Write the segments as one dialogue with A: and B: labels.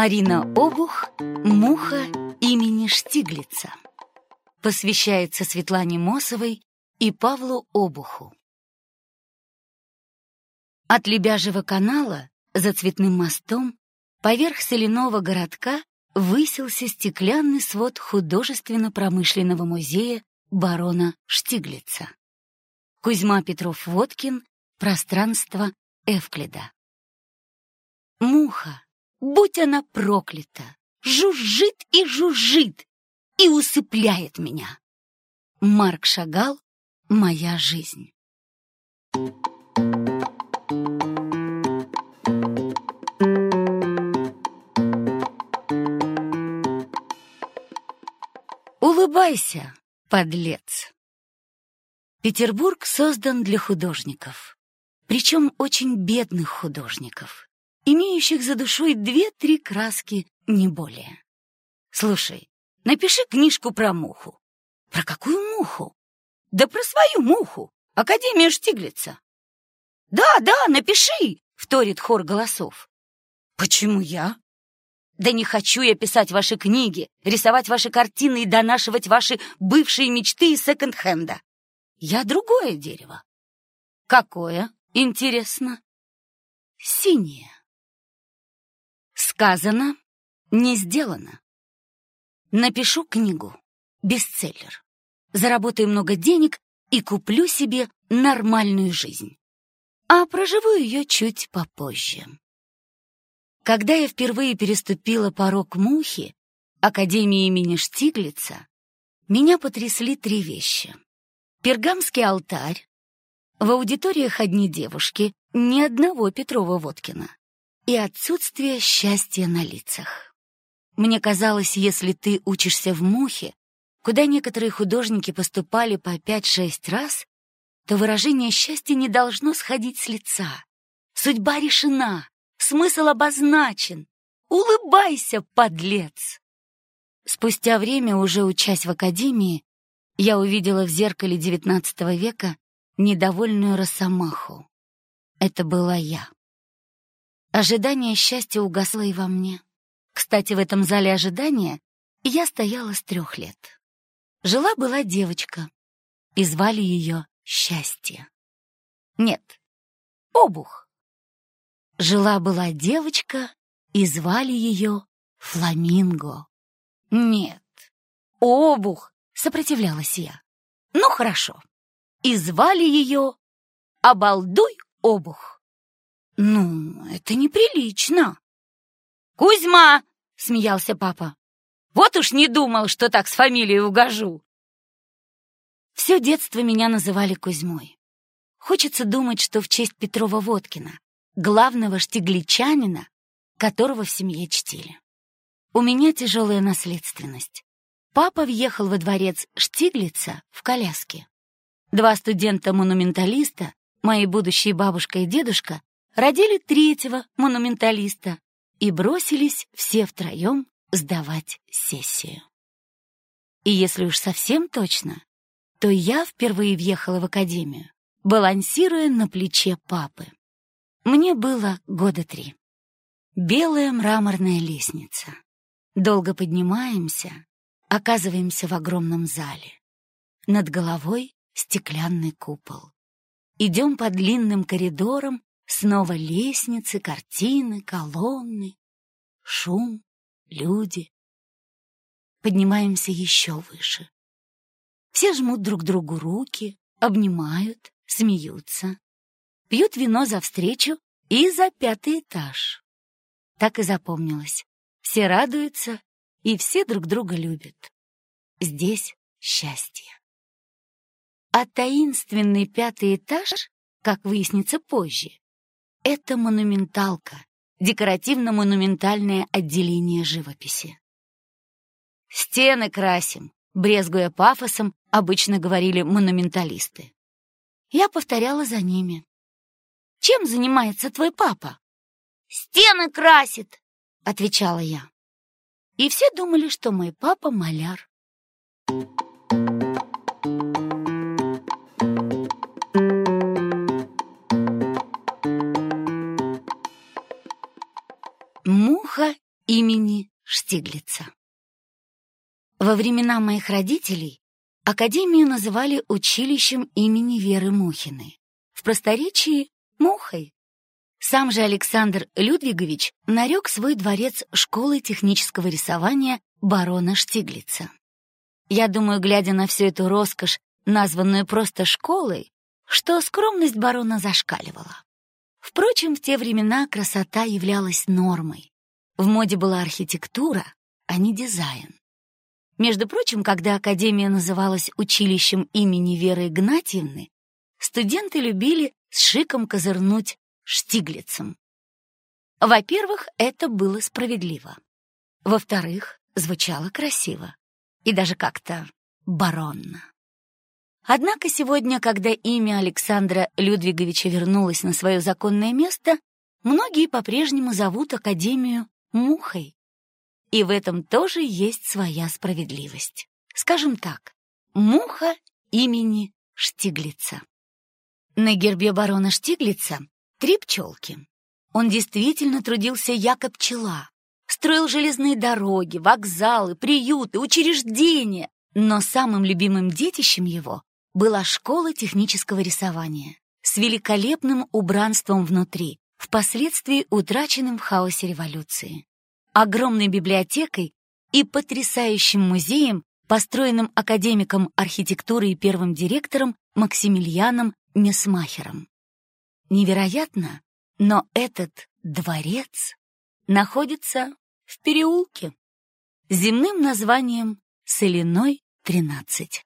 A: Арина Обух «Муха имени Штиглица». Посвящается Светлане Мосовой и Павлу Обуху. От Лебяжьего канала за Цветным мостом поверх соляного городка высился стеклянный свод художественно-промышленного музея барона Штиглица. Кузьма Петров-Водкин. Пространство Эвклида. Муха, будь она проклята, жужжит и жужжит и усыпляет меня. Марк Шагал. Моя жизнь. Улыбайся, подлец. Петербург создан для художников, причем очень бедных художников, имеющих за душой 2-3 краски, не более. Слушай, напиши книжку про муху. Про какую муху? Да про свою муху, Академия Штиглица. Да, напиши, вторит хор голосов. Почему я? Да не хочу я писать ваши книги, рисовать ваши картины и донашивать ваши бывшие мечты из секонд-хенда. Я другое дерево. Какое, интересно? Синее. Сказано, не сделано. Напишу книгу, бестселлер. Заработаю много денег и куплю себе нормальную жизнь. А проживу ее чуть попозже. Когда я впервые переступила порог мухи, Академии имени Штиглица, меня потрясли 3 вещи. Пергамский алтарь, в аудиториях одни девушки, ни одного Петрова-Водкина, и отсутствие счастья на лицах. Мне казалось, если ты учишься в мухе, куда некоторые художники поступали по 5-6 раз, то выражение счастья не должно сходить с лица. Судьба решена, смысл обозначен. Улыбайся, подлец! Спустя время, уже учась в академии, я увидела в зеркале XIX века недовольную росомаху. Это была я. Ожидание счастья угасло и во мне. Кстати, в этом зале ожидания я стояла с 3 лет. Жила-была девочка, и звали ее Счастье. Нет, Обух. Жила-была девочка, и звали ее Фламинго. Нет, Обух, сопротивлялась я. Ну, хорошо. И звали ее Обалдуй Обух. Ну, это неприлично. Кузьма, смеялся папа. Вот уж не думал, что так с фамилией угожу. Все детство меня называли Кузьмой. Хочется думать, что в честь Петрова-Водкина, главного штигличанина, которого в семье чтили. У меня тяжелая наследственность. Папа въехал во дворец Штиглица в коляске. 2 студента-монументалиста, мои будущие бабушка и дедушка, родили 3-го монументалиста и бросились все втроем сдавать сессию. И если уж совсем точно, то я впервые въехала в академию, балансируя на плече папы. Мне было 3 года. Белая мраморная лестница. Долго поднимаемся, оказываемся в огромном зале. Над головой стеклянный купол. Идем по длинным коридорам, снова лестницы, картины, колонны, шум, люди. Поднимаемся еще выше. Все жмут друг другу руки, обнимают, смеются, пьют вино за встречу и за 5-й этаж. Так и запомнилось. Все радуются, и все друг друга любят. Здесь счастье. А таинственный 5-й этаж, как выяснится позже, это монументалка, декоративно-монументальное отделение живописи. «Стены красим», брезгуя пафосом, обычно говорили монументалисты. Я повторяла за ними. «Чем занимается твой папа?» «Стены красит», — отвечала я. И все думали, что мой папа маляр. Муха имени Штиглица. Во времена моих родителей академию называли училищем имени Веры Мухиной, в просторечии — Мухой. Сам же Александр Людвигович нарек свой дворец школой технического рисования барона Штиглица. Я думаю, глядя на всю эту роскошь, названную просто школой, что скромность барона зашкаливала. Впрочем, в те времена красота являлась нормой. В моде была архитектура, а не дизайн. Между прочим, когда академия называлась училищем имени Веры Игнатьевны, студенты любили с шиком козырнуть Штиглицем. Во-первых, это было справедливо. Во-вторых, звучало красиво и даже как-то баронно. Однако сегодня, когда имя Александра Людвиговича вернулось на свое законное место, многие по-прежнему зовут академию Мухой. И в этом тоже есть своя справедливость. Скажем так, Муха имени Штиглица. На гербе барона Штиглица 3 пчелки. Он действительно трудился яко пчела, строил железные дороги, вокзалы, приюты, учреждения, но самым любимым детищем его была школа технического рисования с великолепным убранством внутри, впоследствии утраченным в хаосе революции, огромной библиотекой и потрясающим музеем, построенным академиком архитектуры и первым директором Максимилианом Месмахером. Невероятно, но этот дворец находится в переулке с земным названием Соляной, 13.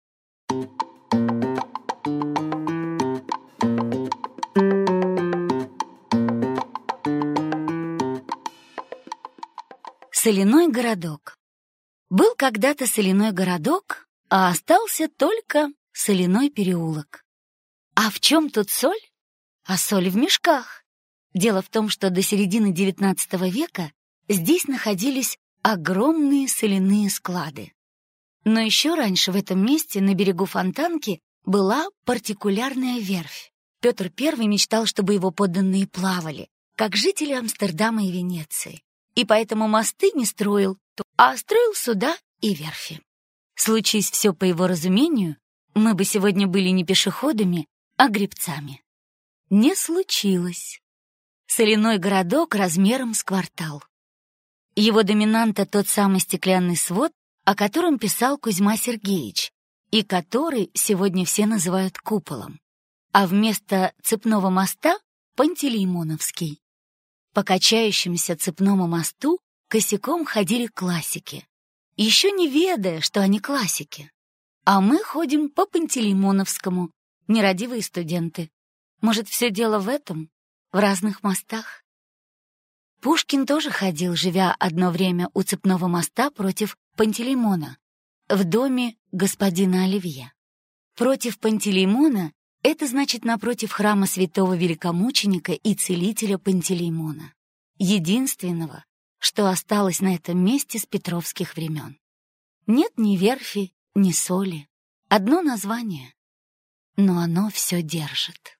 A: Соляной городок. Был когда-то соляной городок, а остался только соляной переулок. А в чем тут соль? А соль в мешках. Дело в том, что до середины XIX века здесь находились огромные соляные склады. Но еще раньше в этом месте, на берегу Фонтанки, была партикулярная верфь. Петр I мечтал, чтобы его подданные плавали, как жители Амстердама и Венеции. И поэтому мосты не строил, а строил суда и верфи. Случись все по его разумению, мы бы сегодня были не пешеходами, а гребцами. Не случилось. Соляной городок размером с квартал. Его доминанта тот самый стеклянный свод, о котором писал Кузьма Сергеевич, и который сегодня все называют куполом. А вместо цепного моста — Пантелеймоновский. По качающемуся цепному мосту косяком ходили классики, еще не ведая, что они классики. А мы ходим по Пантелеймоновскому, нерадивые студенты. Может, все дело в этом, в разных мостах? Пушкин тоже ходил, живя одно время у цепного моста против Пантелеймона, в доме господина Оливье. Против Пантелеймона — это значит напротив храма святого великомученика и целителя Пантелеймона, единственного, что осталось на этом месте с петровских времен. Нет ни верфи, ни соли, одно название, но оно все держит.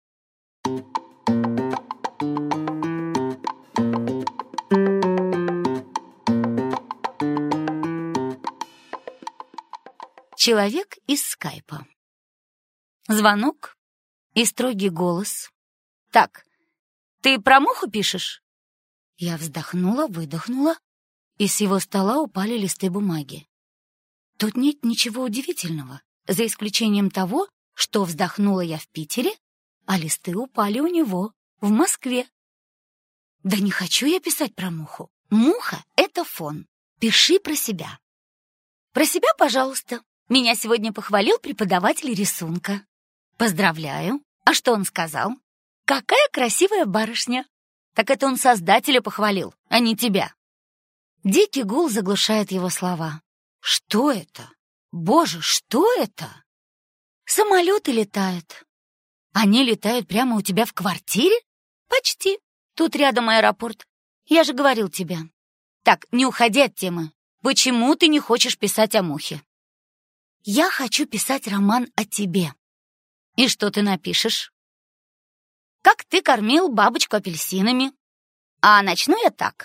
A: Человек из скайпа. Звонок и строгий голос. «Так, ты про Муху пишешь?» Я вздохнула, выдохнула, и с его стола упали листы бумаги. Тут нет ничего удивительного, за исключением того, что вздохнула я в Питере, а листы упали у него в Москве. Да не хочу я писать про Муху. Муха — это фон. Пиши про себя. Про себя, пожалуйста. Меня сегодня похвалил преподаватель рисунка. Поздравляю. А что он сказал? Какая красивая барышня. Так это он создателя похвалил, а не тебя. Дикий гул заглушает его слова. Что это? Боже, что это? Самолеты летают. Они летают прямо у тебя в квартире? Почти. Тут рядом аэропорт. Я же говорил тебе. Так, не уходи от темы. Почему ты не хочешь писать о Мухе? Я хочу писать роман о тебе. И что ты напишешь? Как ты кормил бабочку апельсинами. А начну я так.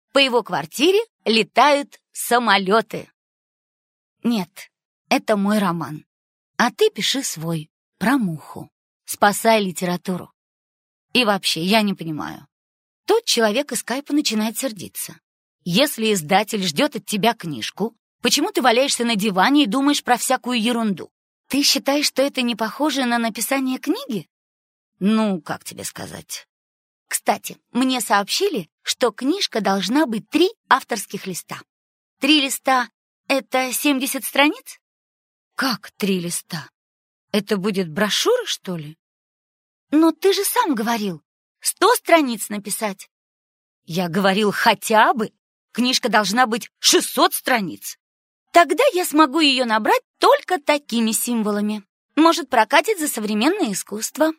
A: по его квартире летают самолеты. Нет, это мой роман. А ты пиши свой, про муху. Спасай литературу. И вообще, я не понимаю. Тот человек из скайпа начинает сердиться. Если издатель ждет от тебя книжку, почему ты валяешься на диване и думаешь про всякую ерунду? Ты считаешь, что это не похоже на написание книги? Ну, как тебе сказать? Кстати, мне сообщили, что книжка должна быть 3 авторских листа. 3 листа — это 70 страниц? Как 3 листа? Это будет брошюра, что ли? Но ты же сам говорил, 100 страниц написать. Я говорил хотя бы. Книжка должна быть 600 страниц. Тогда я смогу ее набрать только такими символами. Может, прокатит за современное искусство.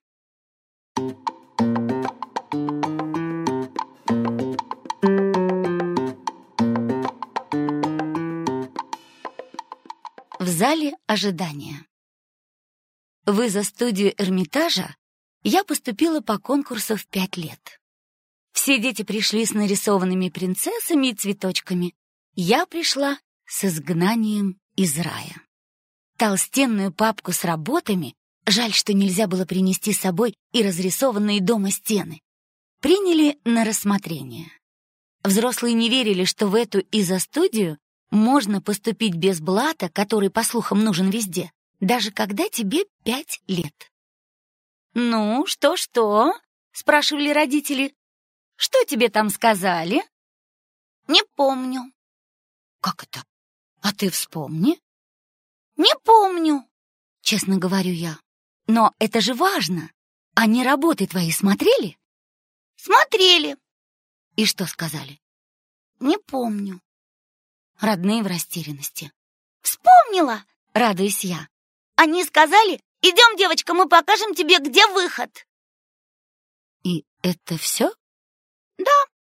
A: В зале ожидания. В изо-студию Эрмитажа я поступила по конкурсу в 5 лет. Все дети пришли с нарисованными принцессами и цветочками. Я пришла с изгнанием из рая. Толстенную папку с работами, жаль, что нельзя было принести с собой и разрисованные дома стены, приняли на рассмотрение. Взрослые не верили, что в эту изо-студию можно поступить без блата, который, по слухам, нужен везде, даже когда тебе 5 лет. «Ну, что-что?» — спрашивали родители. «Что тебе там сказали?» «Не помню». «Как это? А ты вспомни». «Не помню», — честно говорю я. «Но это же важно. Они работы твои смотрели?» «Смотрели». «И что сказали?» «Не помню». Родные в растерянности. «Вспомнила!» — радуюсь я. «Они сказали: идем, девочка, мы покажем тебе, где выход». «И это все?» «Да».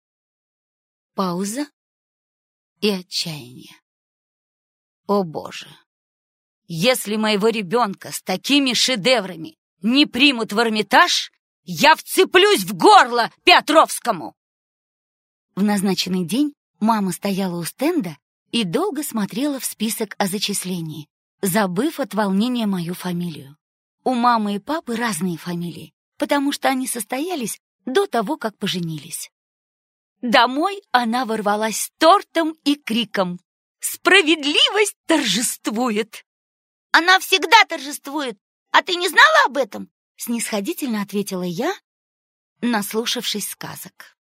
A: Пауза и отчаяние. О, Боже! Если моего ребенка с такими шедеврами не примут в Эрмитаж, я вцеплюсь в горло Петровскому! В назначенный день мама стояла у стенда и долго смотрела в список о зачислении, забыв от волнения мою фамилию. У мамы и папы разные фамилии, потому что они состоялись до того, как поженились. Домой она ворвалась с тортом и криком: «Справедливость торжествует!» «Она всегда торжествует! А ты не знала об этом?» — снисходительно ответила я, наслушавшись сказок.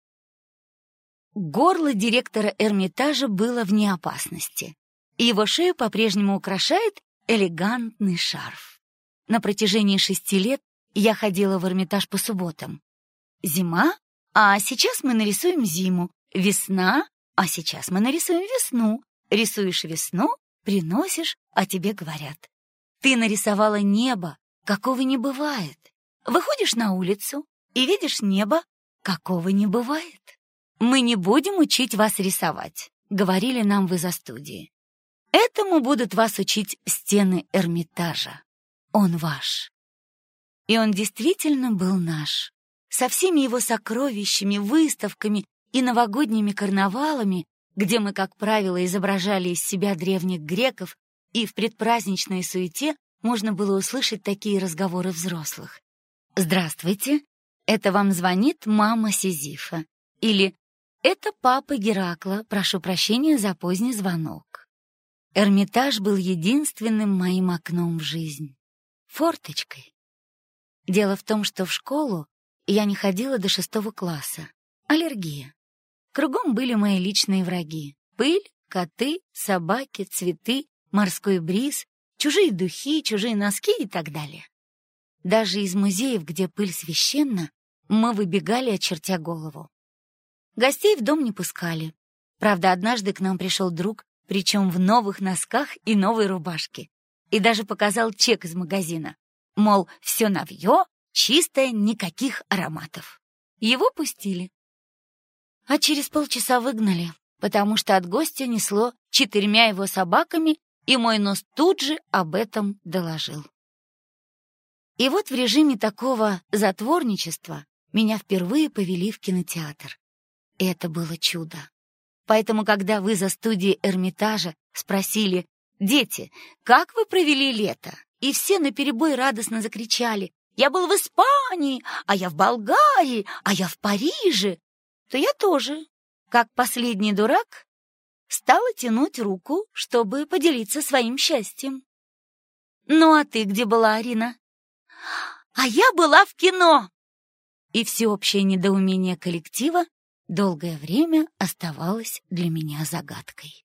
A: Горло директора Эрмитажа было вне опасности. Его шею по-прежнему украшает элегантный шарф. На протяжении 6 лет я ходила в Эрмитаж по субботам. Зима, а сейчас мы нарисуем зиму. Весна, а сейчас мы нарисуем весну. Рисуешь весну, приносишь, а тебе говорят: ты нарисовала небо, какого не бывает. Выходишь на улицу и видишь небо, какого не бывает. Мы не будем учить вас рисовать, говорили нам в изо-студии. Этому будут вас учить стены Эрмитажа. Он ваш. И он действительно был наш. Со всеми его сокровищами, выставками и новогодними карнавалами, где мы, как правило, изображали из себя древних греков, и в предпраздничной суете можно было услышать такие разговоры взрослых. «Здравствуйте, это вам звонит мама Сизифа». Или «Это папа Геракла, прошу прощения за поздний звонок». Эрмитаж был единственным моим окном в жизнь, форточкой. Дело в том, что в школу я не ходила до 6 класса. Аллергия. Кругом были мои личные враги: пыль, коты, собаки, цветы, морской бриз, чужие духи, чужие носки и так далее. Даже из музеев, где пыль священна, мы выбегали, очертя голову. Гостей в дом не пускали. Правда, однажды к нам пришел друг, причем в новых носках и новой рубашке, и даже показал чек из магазина. Мол, все новье, чистое, никаких ароматов. Его пустили. А через полчаса выгнали, потому что от гостя несло 4 его собаками, и мой нос тут же об этом доложил. И вот в режиме такого затворничества меня впервые повели в кинотеатр. это было чудо. Поэтому, когда вы за студией Эрмитажа спросили: «Дети, как вы провели лето?» И все наперебой радостно закричали: «Я был в Испании, а я в Болгарии, а я в Париже», то я тоже, как последний дурак, стала тянуть руку, чтобы поделиться своим счастьем. «Ну а ты где была, Арина?» «А я была в кино!» И всеобщее недоумение коллектива долгое время оставалось для меня загадкой.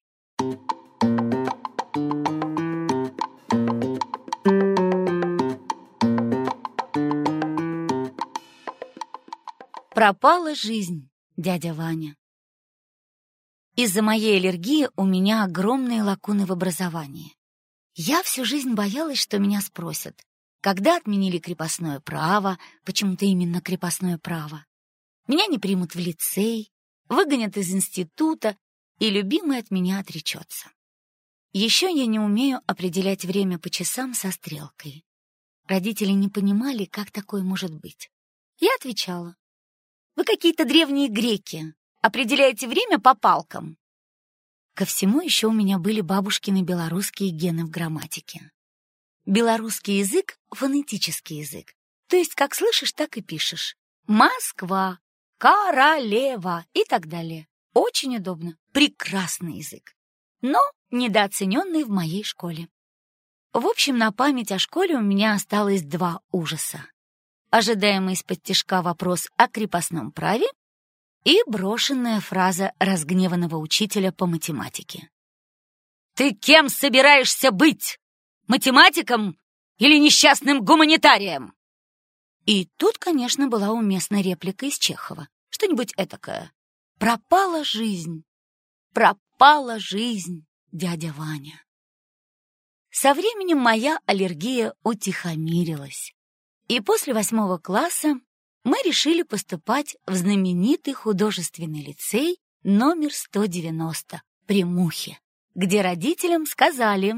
A: Пропала жизнь, дядя Ваня. Из-за моей аллергии у меня огромные лакуны в образовании. Я всю жизнь боялась, что меня спросят, когда отменили крепостное право, почему-то именно крепостное право. Меня не примут в лицей, выгонят из института, и любимый от меня отречется. Еще я не умею определять время по часам со стрелкой. Родители не понимали, как такое может быть. Я отвечала: «Вы какие-то древние греки, определяете время по палкам». Ко всему еще у меня были бабушкины белорусские гены в грамматике. Белорусский язык — фонетический язык, то есть как слышишь, так и пишешь. Москва, королева и так далее. Очень удобно, прекрасный язык, но недооцененный в моей школе. В общем, на память о школе у меня осталось 2 ужаса. Ожидаемый исподтишка вопрос о крепостном праве и брошенная фраза разгневанного учителя по математике: «Ты кем собираешься быть? Математиком или несчастным гуманитарием?» И тут, конечно, была уместна реплика из Чехова. Что-нибудь этакое: «Пропала жизнь, дядя Ваня». Со временем моя аллергия утихомирилась. И после 8 класса мы решили поступать в знаменитый художественный лицей номер 190 при Мухе, где родителям сказали: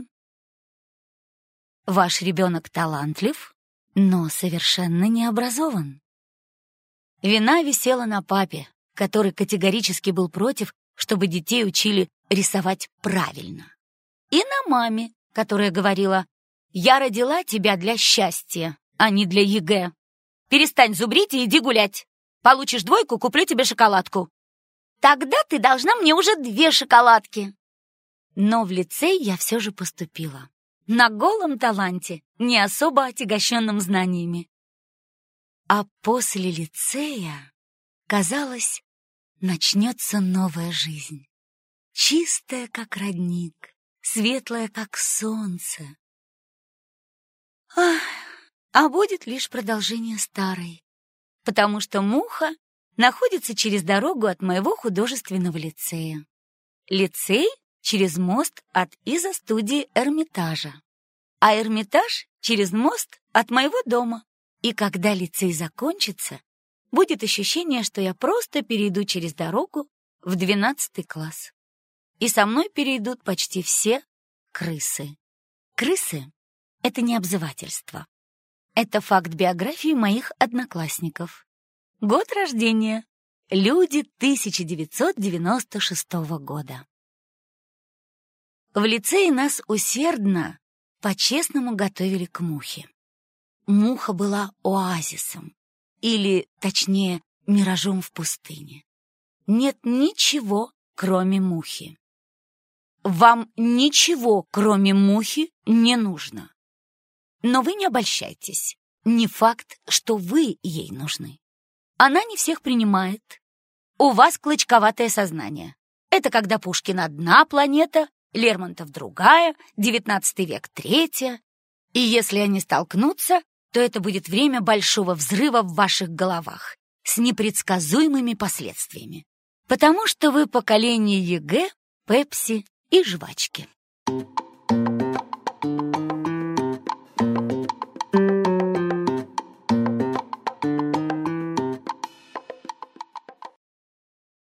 A: «Ваш ребенок талантлив, но совершенно не образован». Вина висела на папе, который категорически был против, чтобы детей учили рисовать правильно, и на маме, которая говорила: «Я родила тебя для счастья, а не для ЕГЭ. Перестань зубрить и иди гулять. Получишь 2, куплю тебе шоколадку». «Тогда ты должна мне уже 2 шоколадки». Но в лицей я все же поступила. На голом таланте, не особо отягощенном знаниями. А после лицея, казалось, начнется новая жизнь. Чистая, как родник, светлая, как солнце. А будет лишь продолжение старой, потому что Муха находится через дорогу от моего художественного лицея. Лицей через мост от изо-студии Эрмитажа, а Эрмитаж через мост от моего дома. И когда лицей закончится, будет ощущение, что я просто перейду через дорогу в 12 класс. И со мной перейдут почти все крысы. Крысы — это не обзывательство. Это факт биографии моих одноклассников. Год рождения — люди 1996 года. В лицее нас усердно, по-честному готовили к Мухе. Муха была оазисом, или, точнее, миражом в пустыне. Нет ничего, кроме Мухи. Вам ничего, кроме Мухи, не нужно. Но вы не обольщайтесь. Не факт, что вы ей нужны. Она не всех принимает. У вас клочковатое сознание. Это когда Пушкин одна планета, Лермонтов другая, 19 век третья. И если они столкнутся, то это будет время большого взрыва в ваших головах с непредсказуемыми последствиями. Потому что вы поколение ЕГЭ, Пепси и жвачки.